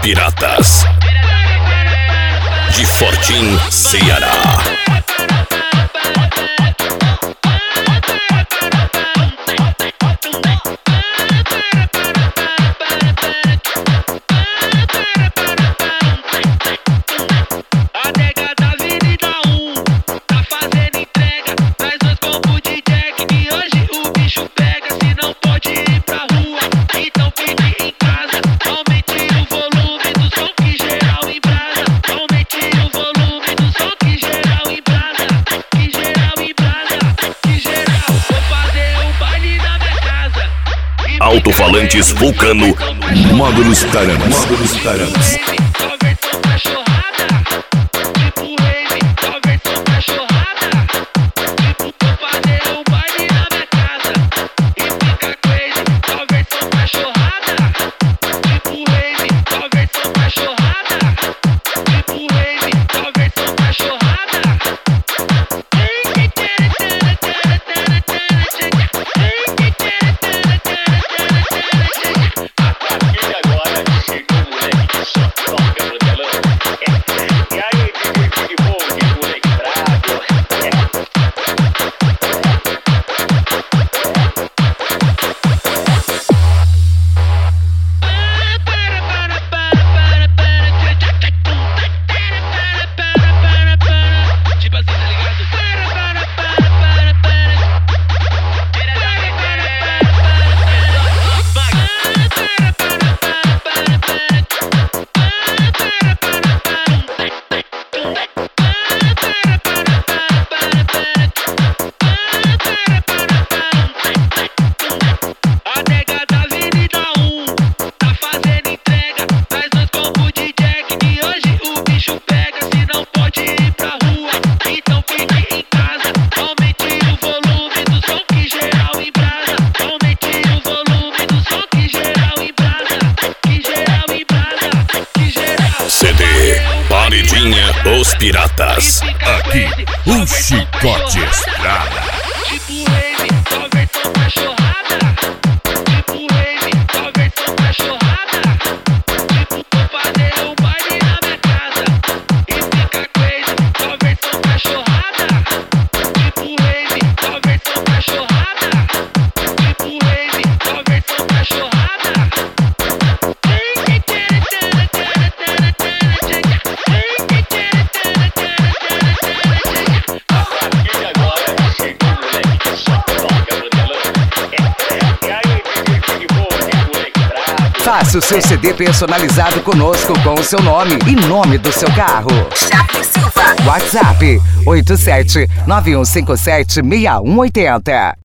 Piratas de Fortim, Ceará. Alto-falantes Vulcano, módulos Taranas. Os Piratas. Aqui, o Chicote Estrada. Faça o seu CD personalizado conosco com o seu nome e nome do seu carro. Charlie Silva. WhatsApp 87 9157 6180.